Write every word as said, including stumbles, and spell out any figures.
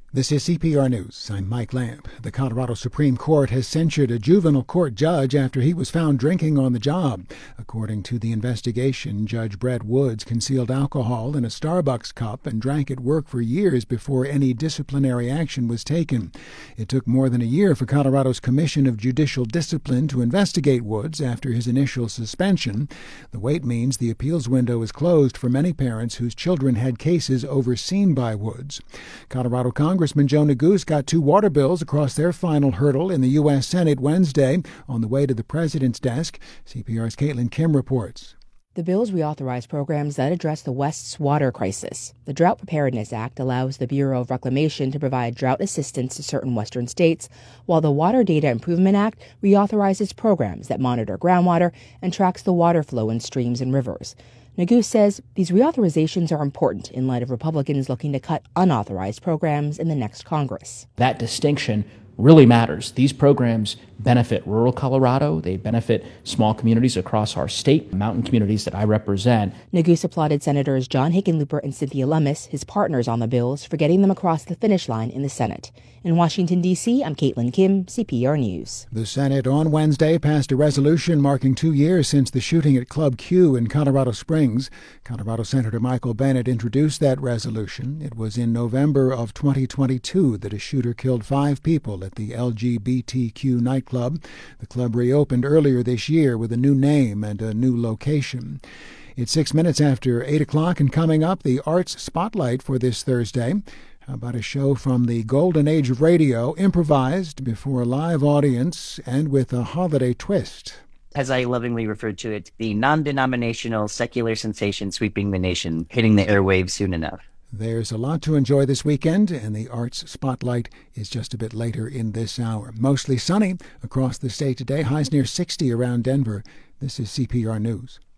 This is C P R News. I'm Mike Lamp. The Colorado Supreme Court has censured a juvenile court judge after he was found drinking on the job. According to the investigation, Judge Brett Woods concealed alcohol in a Starbucks cup and drank at work for years before any disciplinary action was taken. It took more than a year for Colorado's Commission of Judicial Discipline to investigate Woods after his initial suspension. The wait means the appeals window is closed for many parents whose children had cases overseen by Woods. Colorado Congress Congressman Joe Neguse got two water bills across their final hurdle in the U S Senate Wednesday on the way to the president's desk. C P R's Caitlin Kim reports. The bills reauthorize programs that address the West's water crisis. The Drought Preparedness Act allows the Bureau of Reclamation to provide drought assistance to certain western states, while the Water Data Improvement Act reauthorizes programs that monitor groundwater and tracks the water flow in streams and rivers. Neguse says these reauthorizations are important in light of Republicans looking to cut unauthorized programs in the next Congress. That distinction really matters. These programs benefit rural Colorado. They benefit small communities across our state, mountain communities that I represent. Neguse applauded Senators John Hickenlooper and Cynthia Lummis, his partners on the bills, for getting them across the finish line in the Senate. In Washington, D C, I'm Caitlin Kim, C P R News. The Senate on Wednesday passed a resolution marking two years since the shooting at Club Q in Colorado Springs. Colorado Senator Michael Bennet introduced that resolution. It was in November of twenty twenty-two that a shooter killed five people at the L G B T Q nightclub. The club reopened earlier this year with a new name and a new location. It's six minutes after eight o'clock, and coming up, the Arts Spotlight for this Thursday. How about a show from the golden age of radio, improvised before a live audience and with a holiday twist. As I lovingly referred to it, the non-denominational secular sensation sweeping the nation, hitting the airwaves soon enough. There's a lot to enjoy this weekend, and the Arts Spotlight is just a bit later in this hour. Mostly sunny across the state today, highs near sixty around Denver. This is C P R News.